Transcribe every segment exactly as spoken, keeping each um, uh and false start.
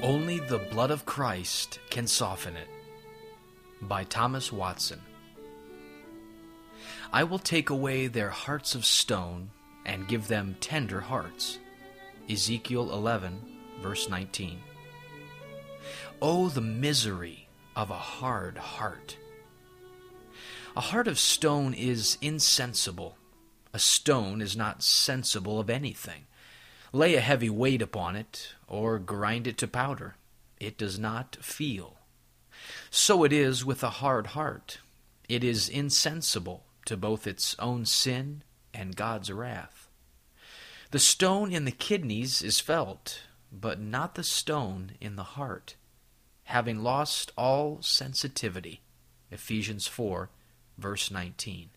Only the blood of Christ can soften it. By Thomas Watson. I will take away their hearts of stone and give them tender hearts. Ezekiel eleven, verse nineteen. Oh, the misery of a hard heart. A heart of stone is insensible. A stone is not sensible of anything. Lay a heavy weight upon it, or grind it to powder. It does not feel. So it is with a hard heart. It is insensible to both its own sin and God's wrath. The stone in the kidneys is felt, but not the stone in the heart, having lost all sensitivity. Ephesians four, verse nineteen.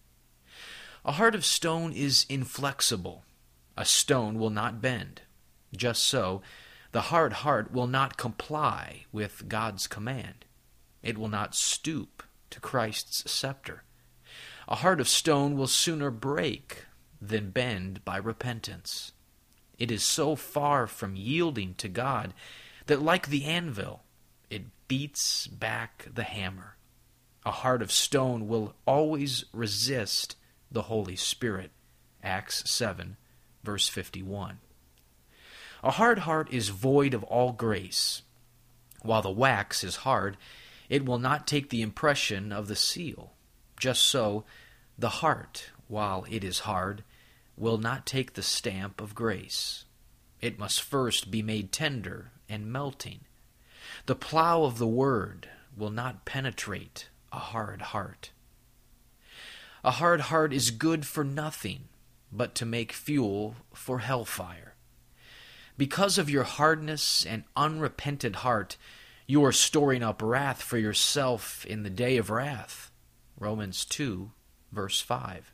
A heart of stone is inflexible. A stone will not bend. Just so, the hard heart will not comply with God's command. It will not stoop to Christ's scepter. A heart of stone will sooner break than bend by repentance. It is so far from yielding to God that, like the anvil, it beats back the hammer. A heart of stone will always resist the Holy Spirit. Acts seven, verse fifty-one. A hard heart is void of all grace. While the wax is hard, it will not take the impression of the seal. Just so, the heart, while it is hard, will not take the stamp of grace. It must first be made tender and melting. The plow of the word will not penetrate a hard heart. A hard heart is good for nothing but to make fuel for hellfire. Because of your hardness and unrepentant heart, you are storing up wrath for yourself in the day of wrath. Romans two, verse five.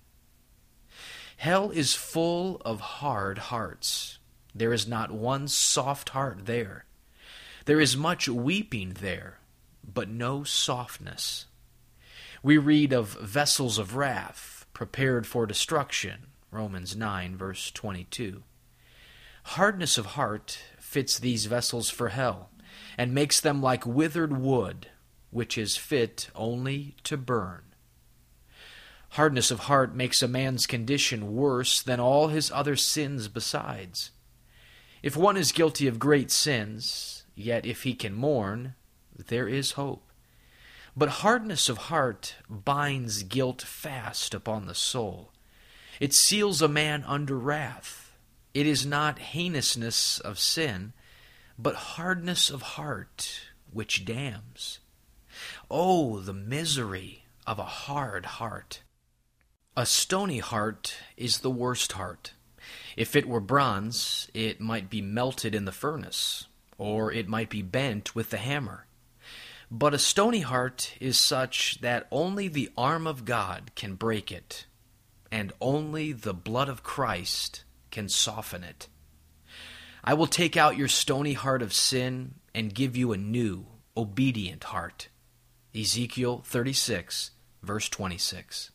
Hell is full of hard hearts. There is not one soft heart there. There is much weeping there, but no softness. We read of vessels of wrath prepared for destruction. Romans nine, verse twenty-two. Hardness of heart fits these vessels for hell, and makes them like withered wood, which is fit only to burn. Hardness of heart makes a man's condition worse than all his other sins besides. If one is guilty of great sins, yet if he can mourn, there is hope. But hardness of heart binds guilt fast upon the soul. It seals a man under wrath. It is not heinousness of sin, but hardness of heart which damns. Oh, the misery of a hard heart! A stony heart is the worst heart. If it were bronze, it might be melted in the furnace, or it might be bent with the hammer. But a stony heart is such that only the arm of God can break it, and only the blood of Christ can soften it. I will take out your stony heart of sin and give you a new, obedient heart. Ezekiel thirty-six, verse twenty-six.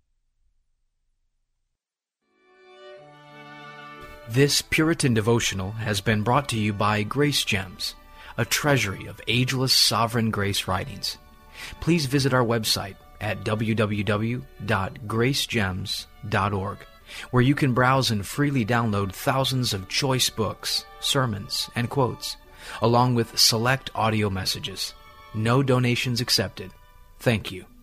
This Puritan devotional has been brought to you by Grace Gems, a treasury of ageless sovereign grace writings. Please visit our website at w w w dot grace gems dot org, where you can browse and freely download thousands of choice books, sermons, and quotes, along with select audio messages. No donations accepted. Thank you.